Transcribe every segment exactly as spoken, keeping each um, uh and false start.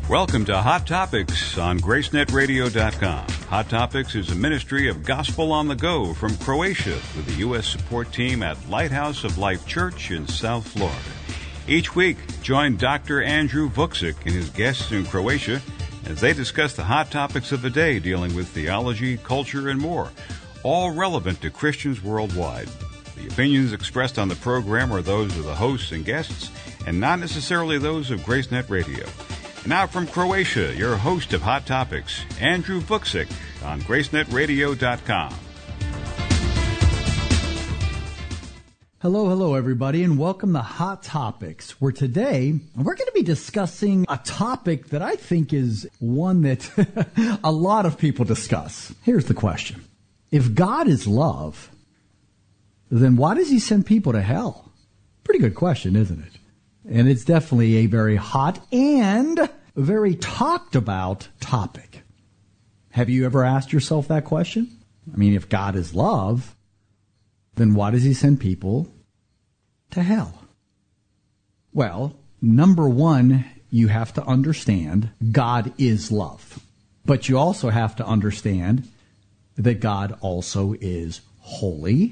Welcome to Hot Topics on Grace Net Radio dot com. Hot Topics is a ministry of Gospel on the Go from Croatia with the U S support team at Lighthouse of Life Church in South Florida. Each week, join Doctor Andrew Vucic and his guests in Croatia as they discuss the hot topics of the day dealing with theology, culture, and more, all relevant to Christians worldwide. The opinions expressed on the program are those of the hosts and guests and not necessarily those of GraceNet Radio. Now from Croatia, your host of Hot Topics, Andrew Vucic on Grace Net Radio dot com. Hello, hello, everybody, and welcome to Hot Topics, where today we're going to be discussing a topic that I think is one that a lot of people discuss. Here's the question. If God is love, then why does he send people to hell? Pretty good question, isn't it? And it's definitely a very hot and very talked about topic. Have you ever asked yourself that question? I mean, if God is love, then why does he send people to hell? Well, number one, you have to understand God is love. But you also have to understand that God also is holy,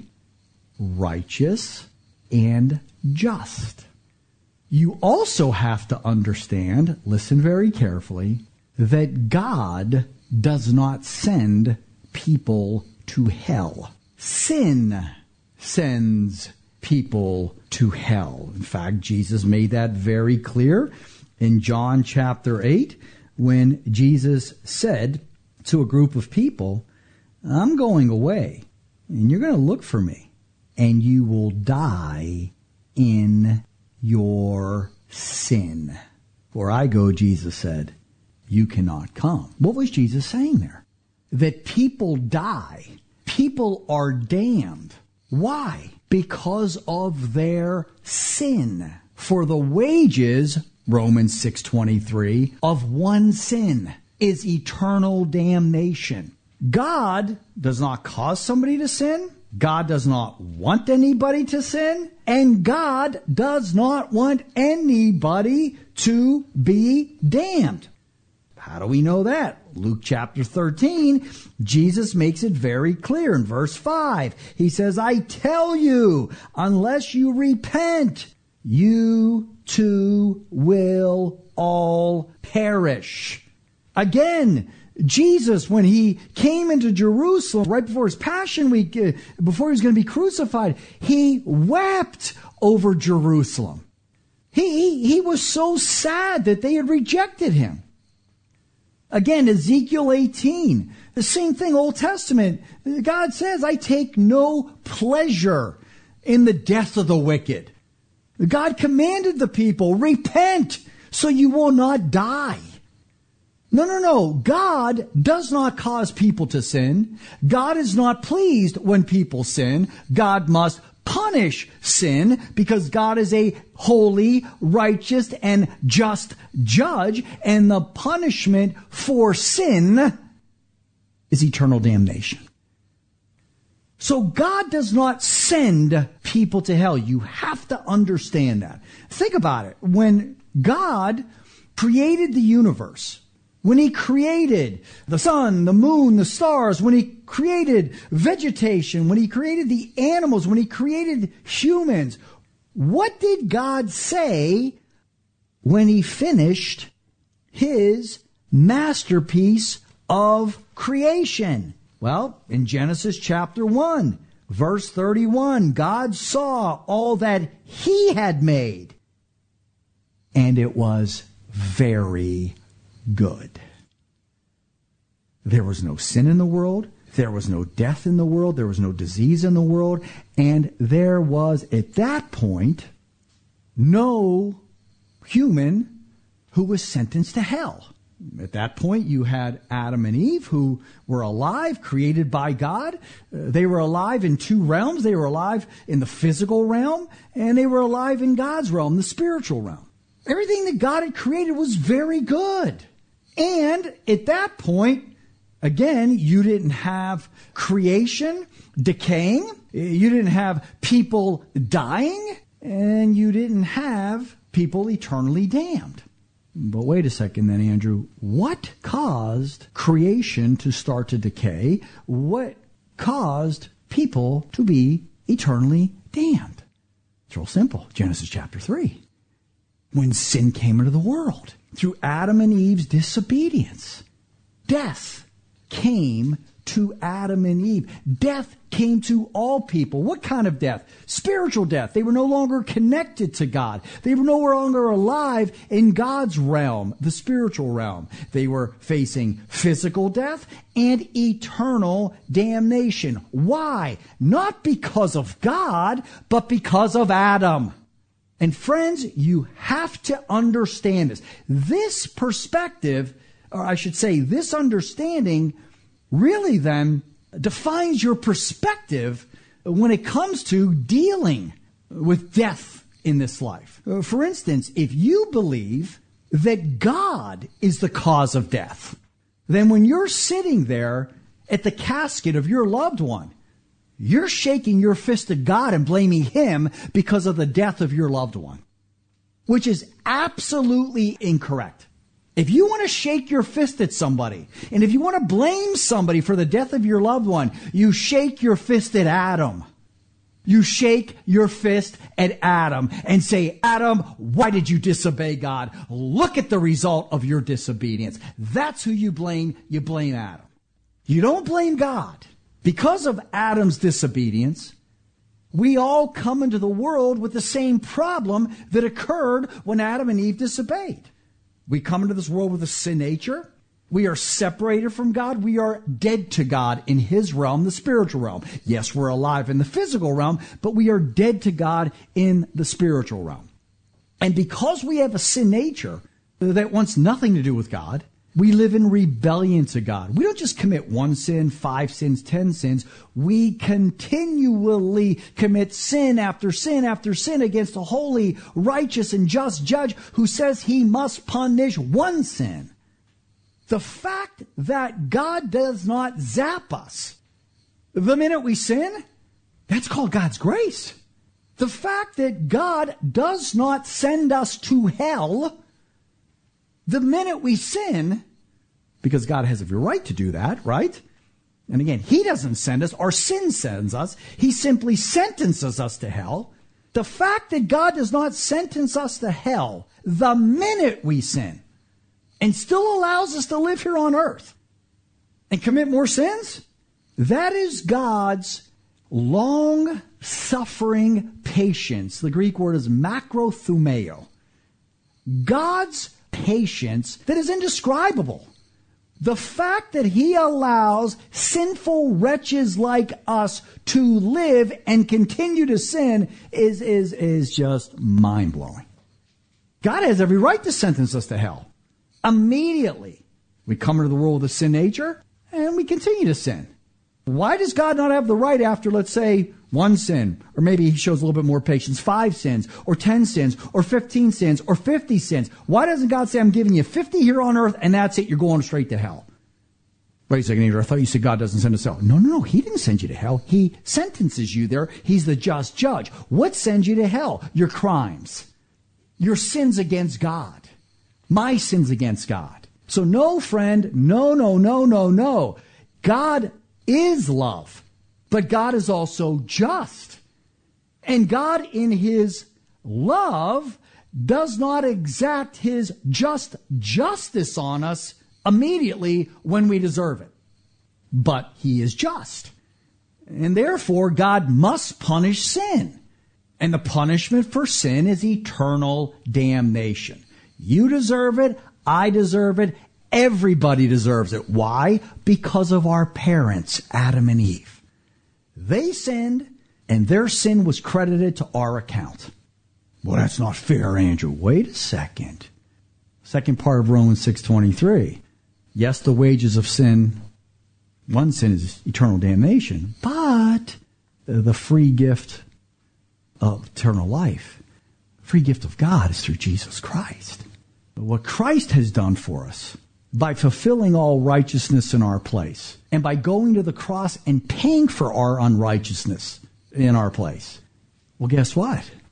righteous, and just. You also have to understand, listen very carefully, that God does not send people to hell. Sin sends people to hell. In fact, Jesus made that very clear in John chapter eight when Jesus said to a group of people, I'm going away, and you're going to look for me, and you will die in your sin. Where I go, Jesus said, you cannot come. What was Jesus saying there? That people die. People are damned. Why? Because of their sin. For the wages, Romans six twenty-three, of one sin is eternal damnation. God does not cause somebody to sin. God does not want anybody to sin, and God does not want anybody to be damned. How do we know that? Luke chapter thirteen, Jesus makes it very clear in verse five. He says, I tell you, unless you repent, you too will all perish. Again, Jesus, when he came into Jerusalem right before his Passion Week, uh, before he was going to be crucified, he wept over Jerusalem. He, he, he was so sad that they had rejected him. Again, Ezekiel eighteen, the same thing, Old Testament. God says, I take no pleasure in the death of the wicked. God commanded the people, repent so you will not die. No, no, no. God does not cause people to sin. God is not pleased when people sin. God must punish sin because God is a holy, righteous, and just judge. And the punishment for sin is eternal damnation. So God does not send people to hell. You have to understand that. Think about it. When God created the universe, when he created the sun, the moon, the stars, when he created vegetation, when he created the animals, when he created humans, what did God say when he finished his masterpiece of creation? Well, in Genesis chapter one, verse thirty-one, God saw all that he had made, and it was very good. There was no sin in the world. There was no death in the world. There was no disease in the world. And there was, at that point, no human who was sentenced to hell. At that point, you had Adam and Eve who were alive, created by God. Uh, they were alive in two realms. They were alive in the physical realm, and they were alive in God's realm, the spiritual realm. Everything that God had created was very good. And at that point, again, you didn't have creation decaying. You didn't have people dying. And you didn't have people eternally damned. But wait a second then, Andrew. What caused creation to start to decay? What caused people to be eternally damned? It's real simple. Genesis chapter three. When sin came into the world, through Adam and Eve's disobedience, death came to Adam and Eve. Death came to all people. What kind of death? Spiritual death. They were no longer connected to God. They were no longer alive in God's realm, the spiritual realm. They were facing physical death and eternal damnation. Why? Not because of God, but because of Adam. And friends, you have to understand this. This perspective, or I should say, this understanding really then defines your perspective when it comes to dealing with death in this life. For instance, if you believe that God is the cause of death, then when you're sitting there at the casket of your loved one, you're shaking your fist at God and blaming Him because of the death of your loved one, which is absolutely incorrect. If you want to shake your fist at somebody, and if you want to blame somebody for the death of your loved one, you shake your fist at Adam. You shake your fist at Adam and say, Adam, why did you disobey God? Look at the result of your disobedience. That's who you blame. You blame Adam. You don't blame God. Because of Adam's disobedience, we all come into the world with the same problem that occurred when Adam and Eve disobeyed. We come into this world with a sin nature. We are separated from God. We are dead to God in His realm, the spiritual realm. Yes, we're alive in the physical realm, but we are dead to God in the spiritual realm. And because we have a sin nature that wants nothing to do with God, we live in rebellion to God. We don't just commit one sin, five sins, ten sins. We continually commit sin after sin after sin against a holy, righteous, and just judge who says He must punish one sin. The fact that God does not zap us the minute we sin, that's called God's grace. The fact that God does not send us to hell the minute we sin, because God has every right to do that, right? And again, He doesn't send us. Our sin sends us. He simply sentences us to hell. The fact that God does not sentence us to hell the minute we sin and still allows us to live here on earth and commit more sins, that is God's long-suffering patience. The Greek word is makrothumeo. God's patience that is indescribable. The fact that He allows sinful wretches like us to live and continue to sin is, is, is just mind-blowing. God has every right to sentence us to hell. Immediately, we come into the world with a sin nature, and we continue to sin. Why does God not have the right after, let's say, one sin, or maybe He shows a little bit more patience, five sins, or ten sins, or fifteen sins, or fifty sins? Why doesn't God say, I'm giving you fifty here on earth, and that's it, you're going straight to hell? Wait a second, Andrew, I thought you said God doesn't send us to hell. No, no, no, He didn't send you to hell. He sentences you there. He's the just judge. What sends you to hell? Your crimes. Your sins against God. My sins against God. So no, friend, no, no, no, no, no. God is love, but God is also just. And God, in His love, does not exact His just justice on us immediately when we deserve it. But He is just. And therefore, God must punish sin. And the punishment for sin is eternal damnation. You deserve it. I deserve it. Everybody deserves it. Why? Because of our parents, Adam and Eve. They sinned, and their sin was credited to our account. Well, that's not fair, Andrew. Wait a second. Second part of Romans six twenty-three. Yes, the wages of sin, one sin is eternal damnation, but the free gift of eternal life, free gift of God, is through Jesus Christ. But what Christ has done for us, by fulfilling all righteousness in our place, and by going to the cross and paying for our unrighteousness in our place, well, guess what?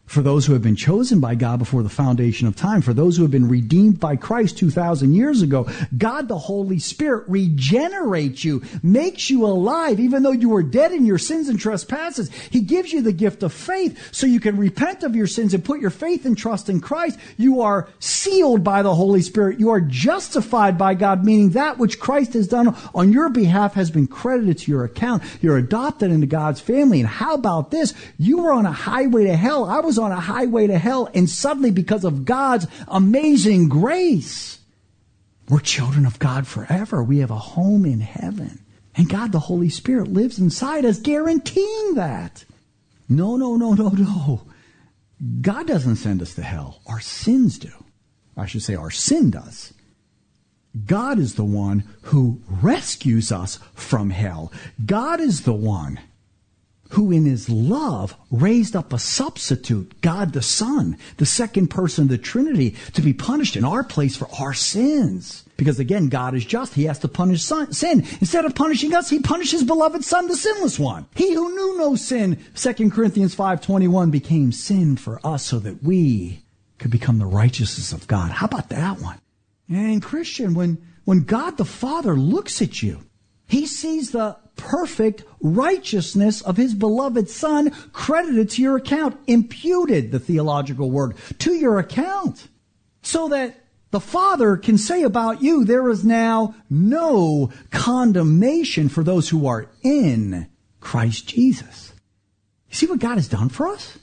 For those who have been chosen by God before the foundation of time, for those who have been redeemed by Christ two thousand years ago, God the Holy Spirit regenerates you, makes you alive, even though you were dead in your sins and trespasses. He gives you the gift of faith so you can repent of your sins and put your faith and trust in Christ. You are sealed by the Holy Spirit. You are justified by God, meaning that which Christ has done on your behalf has been credited to your account. You're adopted into God's family. And how about this? You were on a highway to hell. I was on a highway to hell, and suddenly, because of God's amazing grace, we're children of God forever. We have a home in heaven, and God the Holy Spirit lives inside us, guaranteeing that. No, no, no, no, no. God doesn't send us to hell. Our sins do. I should say our sin does. God is the one who rescues us from hell. God is the one who in his love raised up a substitute, God the Son, the second person of the Trinity, to be punished in our place for our sins. Because again, God is just. He has to punish sin. Instead of punishing us, he punished his beloved Son, the sinless one. He who knew no sin, Second Corinthians five twenty-one, became sin for us so that we could become the righteousness of God. How about that one? And Christian, when, when God the Father looks at you, he sees the perfect righteousness of his beloved Son credited to your account, imputed, the theological word, to your account, so that the Father can say about you, there is now no condemnation for those who are in Christ Jesus. You see what God has done for us?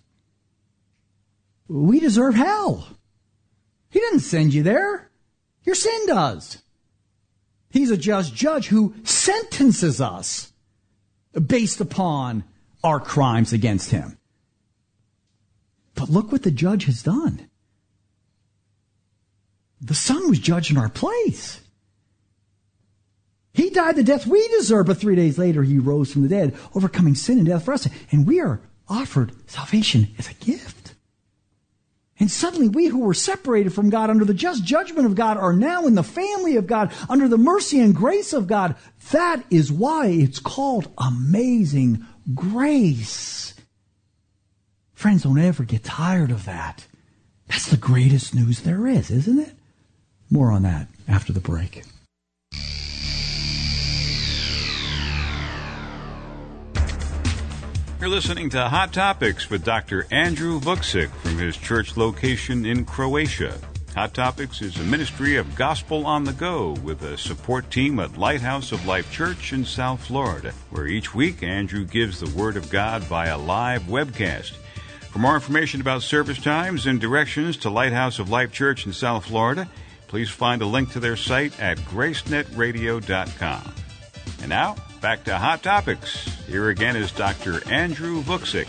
We deserve hell. He didn't send you there. Your sin does. He's a just judge who sentences us based upon our crimes against him. But look what the judge has done. The Son was judged in our place. He died the death we deserve, but three days later he rose from the dead, overcoming sin and death for us. And we are offered salvation as a gift. And suddenly we who were separated from God under the just judgment of God are now in the family of God, under the mercy and grace of God. That is why it's called amazing grace. Friends, don't ever get tired of that. That's the greatest news there is, isn't it? More on that after the break. You're listening to Hot Topics with Doctor Andrew Vuksic from his church location in Croatia. Hot Topics is a ministry of Gospel on the Go with a support team at Lighthouse of Life Church in South Florida, where each week Andrew gives the Word of God via live webcast. For more information about service times and directions to Lighthouse of Life Church in South Florida, please find a link to their site at grace net radio dot com. And now, back to Hot Topics. Here again is Doctor Andrew Vuksic.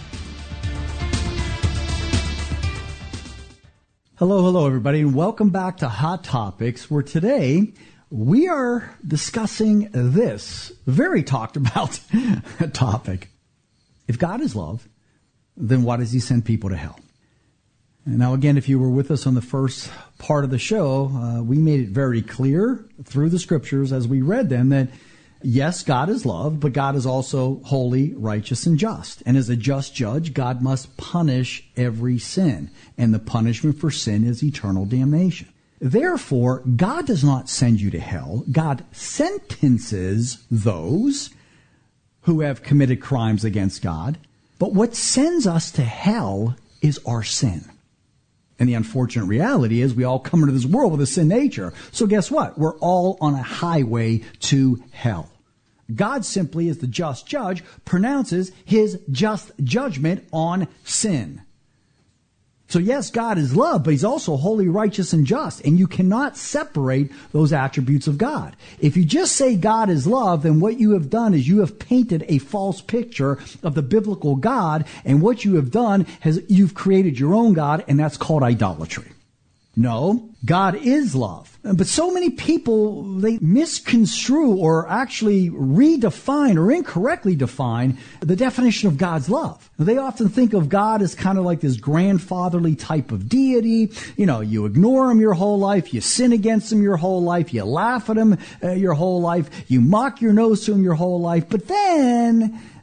Hello, hello, everybody, and welcome back to Hot Topics, where today we are discussing this very talked about topic. If God is love, then why does he send people to hell? And now, again, if you were with us on the first part of the show, uh, we made it very clear through the scriptures as we read them that yes, God is love, but God is also holy, righteous, and just. And as a just judge, God must punish every sin. And the punishment for sin is eternal damnation. Therefore, God does not send you to hell. God sentences those who have committed crimes against God. But what sends us to hell is our sin. And the unfortunate reality is we all come into this world with a sin nature. So guess what? We're all on a highway to hell. God simply, as the just judge, pronounces his just judgment on sin. So yes, God is love, but he's also holy, righteous, and just. And you cannot separate those attributes of God. If you just say God is love, then what you have done is you have painted a false picture of the biblical God. And what you have done is you've created your own God, and that's called idolatry. No, God is love. But so many people, they misconstrue or actually redefine or incorrectly define the definition of God's love. They often think of God as kind of like this grandfatherly type of deity. You know, you ignore him your whole life, you sin against him your whole life, you laugh at him uh, your whole life, you mock your nose to him your whole life. But then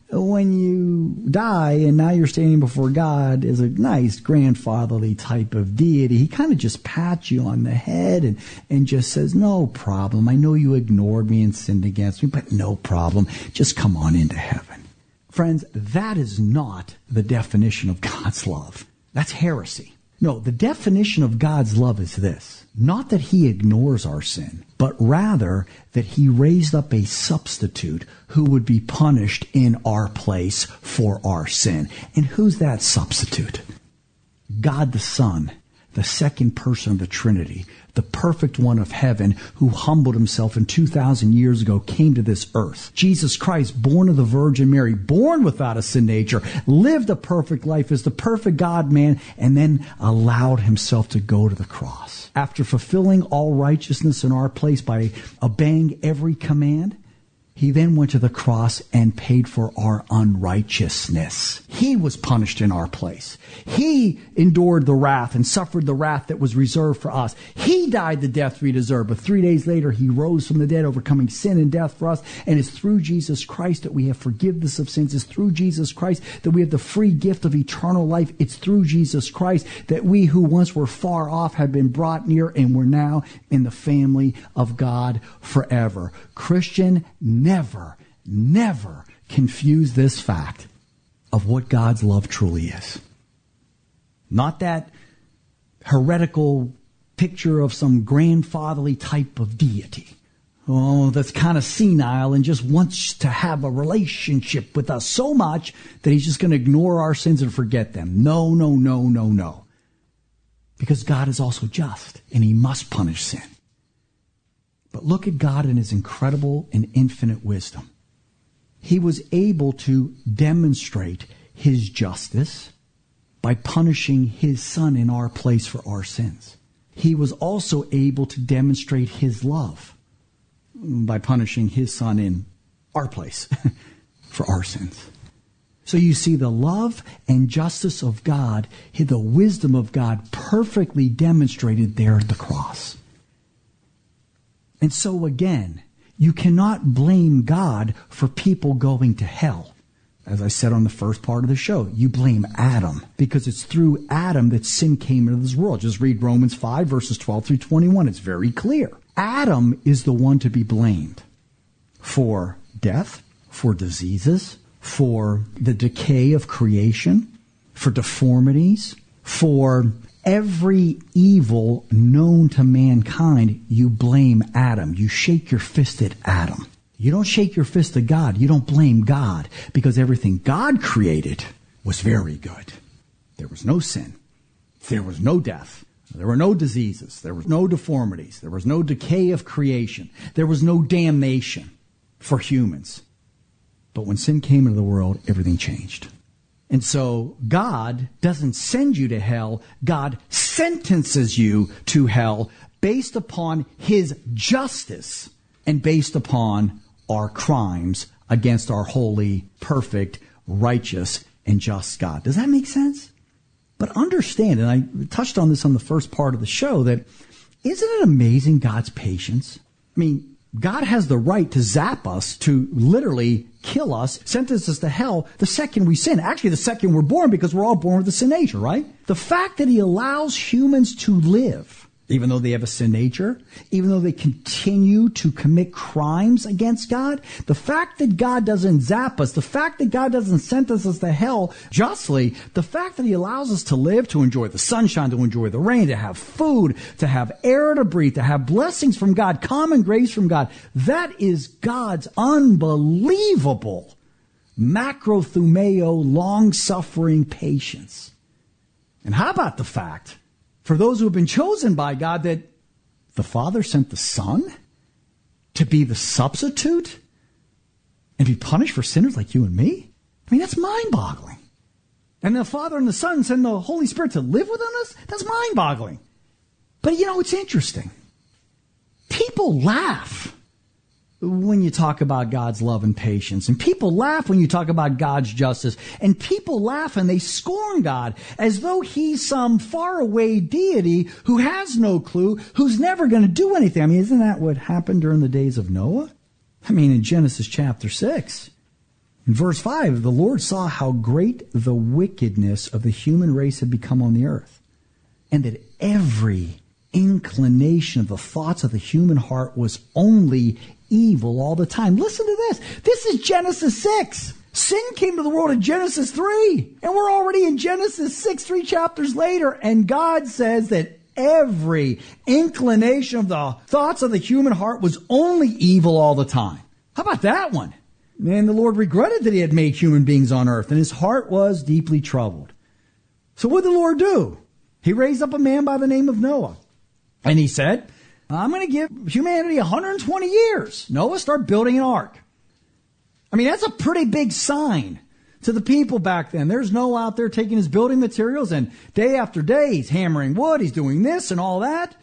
when you die and now you're standing before God as a nice grandfatherly type of deity, he kind of just pats you on the head and, and just says, no problem. I know you ignored me and sinned against me, but no problem. Just come on into heaven. Friends, that is not the definition of God's love. That's heresy. No, the definition of God's love is this. Not that he ignores our sin, but rather that he raised up a substitute who would be punished in our place for our sin. And who's that substitute? God the Son, the second person of the Trinity, the perfect one of heaven who humbled himself and two thousand years ago came to this earth. Jesus Christ, born of the Virgin Mary, born without a sin nature, lived a perfect life as the perfect God-man, and then allowed himself to go to the cross. After fulfilling all righteousness in our place by obeying every command, he then went to the cross and paid for our unrighteousness. He was punished in our place. He endured the wrath and suffered the wrath that was reserved for us. He died the death we deserve, but three days later he rose from the dead, overcoming sin and death for us. And it's through Jesus Christ that we have forgiveness of sins. It's through Jesus Christ that we have the free gift of eternal life. It's through Jesus Christ that we who once were far off have been brought near, and we're now in the family of God forever. Christian, never, never confuse this fact of what God's love truly is. Not that heretical picture of some grandfatherly type of deity. Oh, that's kind of senile and just wants to have a relationship with us so much that he's just going to ignore our sins and forget them. No, no, no, no, no. Because God is also just, and he must punish sin. But look at God in his incredible and infinite wisdom. He was able to demonstrate his justice by punishing his Son in our place for our sins. He was also able to demonstrate his love by punishing his Son in our place for our sins. So you see the love and justice of God, the wisdom of God perfectly demonstrated there at the cross. And so again, you cannot blame God for people going to hell. As I said on the first part of the show, you blame Adam because it's through Adam that sin came into this world. Just read Romans five, verses twelve through twenty-one. It's very clear. Adam is the one to be blamed for death, for diseases, for the decay of creation, for deformities, for every evil known to mankind. You blame Adam. You shake your fist at Adam. You don't shake your fist at God. You don't blame God because everything God created was very good. There was no sin. There was no death. There were no diseases. There was no deformities. There was no decay of creation. There was no damnation for humans. But when sin came into the world, everything changed. And so God doesn't send you to hell. God sentences you to hell based upon his justice and based upon our crimes against our holy, perfect, righteous, and just God. Does that make sense? But understand, and I touched on this on the first part of the show, that isn't it amazing God's patience? I mean, God has the right to zap us, to literally kill us, sentence us to hell the second we sin. Actually, the second we're born, because we're all born with a sin nature, right? The fact that he allows humans to live, even though they have a sin nature, even though they continue to commit crimes against God, the fact that God doesn't zap us, the fact that God doesn't sentence us to hell justly, the fact that he allows us to live, to enjoy the sunshine, to enjoy the rain, to have food, to have air to breathe, to have blessings from God, common grace from God, that is God's unbelievable macrothumeo, long-suffering patience. And how about the fact, for those who have been chosen by God, that the Father sent the Son to be the substitute and be punished for sinners like you and me? I mean, that's mind-boggling. And the Father and the Son send the Holy Spirit to live within us? That's mind-boggling. But you know, it's interesting. People laugh when you talk about God's love and patience. And people laugh when you talk about God's justice. And people laugh and they scorn God as though he's some faraway deity who has no clue, who's never going to do anything. I mean, isn't that what happened during the days of Noah? I mean, in Genesis chapter six, In verse five, the Lord saw how great the wickedness of the human race had become on the earth, and that every inclination of the thoughts of the human heart was only evil all the time. Listen to this. This is Genesis six. Sin came to the world in Genesis three, and we're already in Genesis six, three chapters later, and God says that every inclination of the thoughts of the human heart was only evil all the time. How about that one? And the Lord regretted that he had made human beings on earth, and his heart was deeply troubled. So what did the Lord do? He raised up a man by the name of Noah. And he said, I'm going to give humanity one hundred twenty years. Noah, start building an ark. I mean, that's a pretty big sign to the people back then. There's Noah out there taking his building materials, and day after day he's hammering wood, he's doing this and all that.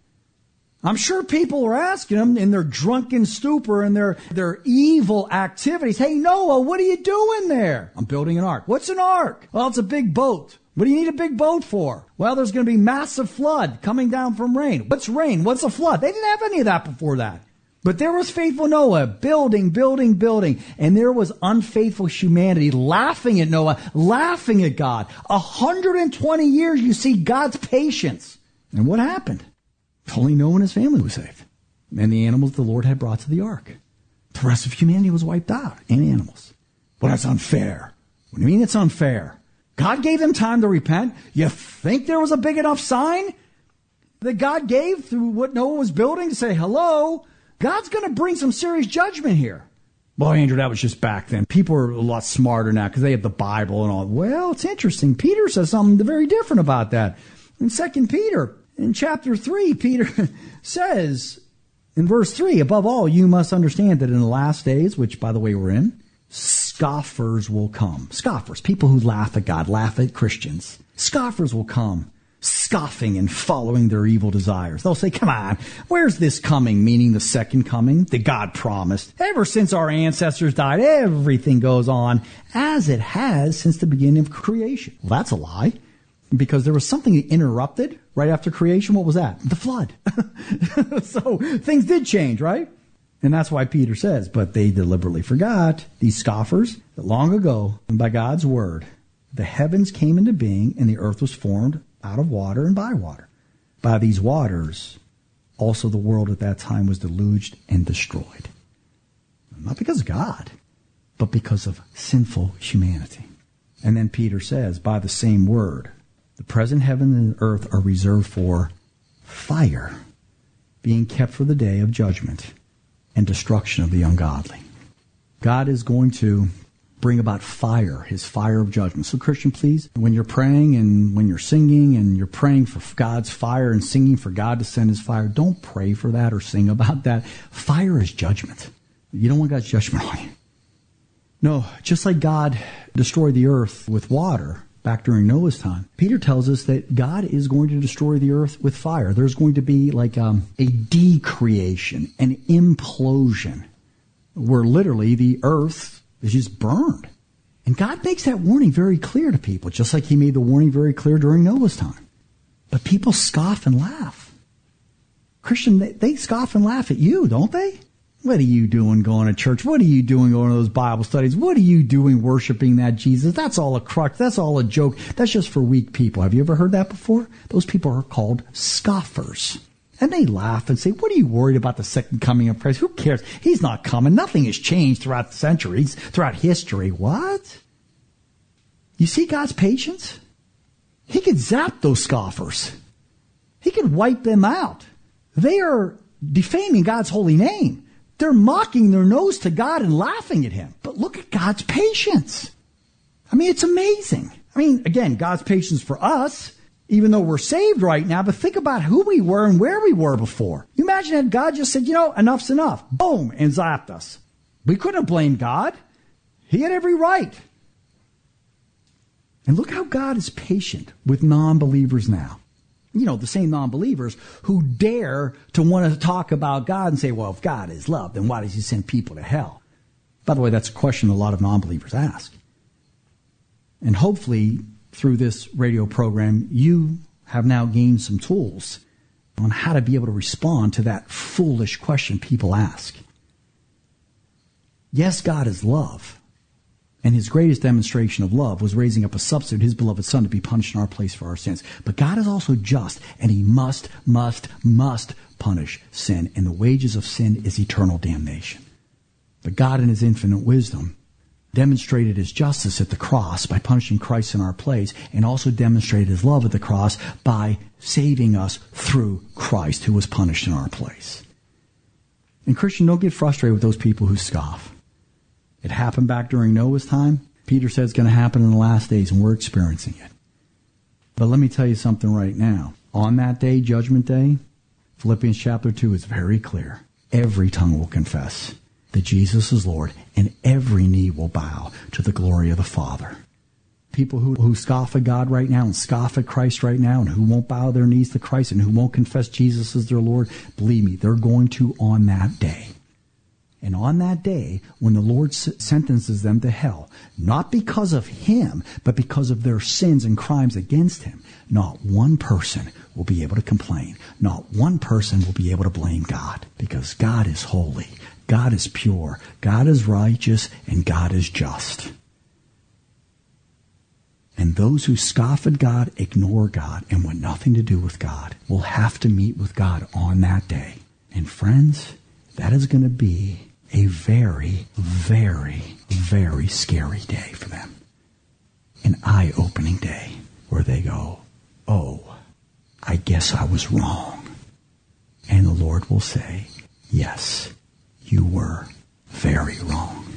I'm sure people are asking him in their drunken stupor and their, their evil activities, hey, Noah, what are you doing there? I'm building an ark. What's an ark? Well, it's a big boat. What do you need a big boat for? Well, there's going to be massive flood coming down from rain. What's rain? What's a flood? They didn't have any of that before that. But there was faithful Noah, building, building, building. And there was unfaithful humanity laughing at Noah, laughing at God. one hundred twenty years, you see God's patience. And what happened? Only Noah and his family was saved. And the animals the Lord had brought to the ark. The rest of humanity was wiped out, and animals. Well, that's unfair. What do you mean it's unfair? God gave them time to repent. You think there was a big enough sign that God gave through what Noah was building to say, hello, God's going to bring some serious judgment here. Boy, Andrew, that was just back then. People are a lot smarter now because they have the Bible and all. Well, it's interesting. Peter says something very different about that. In Second Peter, in chapter three, Peter says in verse three, above all, you must understand that in the last days, which, by the way, we're in, scoffers will come. Scoffers, people who laugh at God, laugh at Christians. Scoffers will come, scoffing and following their evil desires. They'll say, come on, where's this coming, meaning the second coming that God promised? Ever since our ancestors died, everything goes on as it has since the beginning of creation. Well, that's a lie, because there was something that interrupted right after creation. What was that? The flood. So things did change, right? And that's why Peter says, but they deliberately forgot, these scoffers, that long ago, by God's word, the heavens came into being and the earth was formed out of water and by water. By these waters, also the world at that time was deluged and destroyed. Not because of God, but because of sinful humanity. And then Peter says, by the same word, the present heaven and earth are reserved for fire, being kept for the day of judgment and destruction of the ungodly. God is going to bring about fire, his fire of judgment. So Christian, please, when you're praying and when you're singing and you're praying for God's fire and singing for God to send his fire, don't pray for that or sing about that. Fire is judgment. You don't want God's judgment on you. No, just like God destroyed the earth with water back during Noah's time, Peter tells us that God is going to destroy the earth with fire. There's going to be like um, a decreation, an implosion, where literally the earth is just burned. And God makes that warning very clear to people, just like he made the warning very clear during Noah's time. But people scoff and laugh. Christian, they, they scoff and laugh at you, don't they? What are you doing going to church? What are you doing going to those Bible studies? What are you doing worshiping that Jesus? That's all a crutch. That's all a joke. That's just for weak people. Have you ever heard that before? Those people are called scoffers. And they laugh and say, what are you worried about the second coming of Christ? Who cares? He's not coming. Nothing has changed throughout the centuries, throughout history. What? You see God's patience? He could zap those scoffers. He could wipe them out. They are defaming God's holy name. They're mocking their nose to God and laughing at him. But look at God's patience. I mean, it's amazing. I mean, again, God's patience for us, even though we're saved right now, but think about who we were and where we were before. You imagine that God just said, you know, enough's enough. Boom, and zapped us. We couldn't have blamed God. He had every right. And look how God is patient with non-believers now. You know, the same non-believers who dare to want to talk about God and say, well, if God is love, then why does he send people to hell? By the way, that's a question a lot of non-believers ask. And hopefully, through this radio program, you have now gained some tools on how to be able to respond to that foolish question people ask. Yes, God is love, And his greatest demonstration of love was raising up a substitute, his beloved Son, to be punished in our place for our sins. But God is also just, and he must, must, must punish sin. And the wages of sin is eternal damnation. But God, in his infinite wisdom, demonstrated his justice at the cross by punishing Christ in our place, and also demonstrated his love at the cross by saving us through Christ, who was punished in our place. And Christian, don't get frustrated with those people who scoff. It happened back during Noah's time. Peter said it's going to happen in the last days, and we're experiencing it. But let me tell you something right now. On that day, Judgment Day, Philippians chapter two is very clear. Every tongue will confess that Jesus is Lord, and every knee will bow to the glory of the Father. People who, who scoff at God right now and scoff at Christ right now, and who won't bow their knees to Christ and who won't confess Jesus as their Lord, believe me, they're going to on that day. And on that day, when the Lord sentences them to hell, not because of him, but because of their sins and crimes against him, not one person will be able to complain. Not one person will be able to blame God, because God is holy, God is pure, God is righteous, and God is just. And those who scoff at God, ignore God, and want nothing to do with God will have to meet with God on that day. And friends, that is going to be a very, very, very scary day for them. An eye-opening day where they go, oh, I guess I was wrong. And the Lord will say, yes, you were very wrong.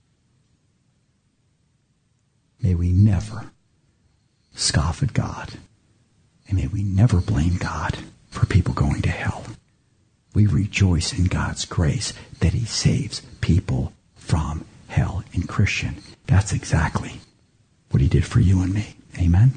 May we never scoff at God, and may we never blame God for people going to hell. We rejoice in God's grace that he saves people from hell. And Christian, that's exactly what he did for you and me. Amen?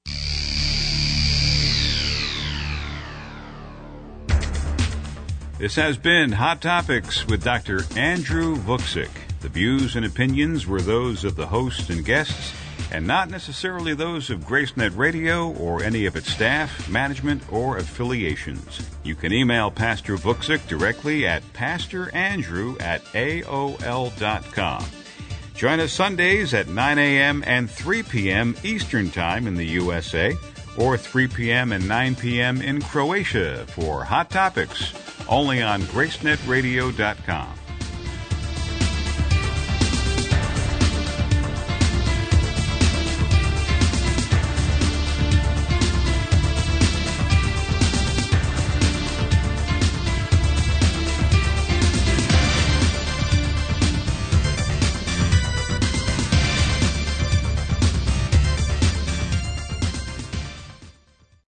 This has been Hot Topics with Doctor Andrew Vuksick. The views and opinions were those of the host and guests, and not necessarily those of GraceNet Radio or any of its staff, management, or affiliations. You can email Pastor Vuksick directly at pastorandrew at A O L dot com. Join us Sundays at nine a.m. and three p.m. Eastern Time in the U S A, or three p.m. and nine p.m. in Croatia for Hot Topics, only on grace net radio dot com.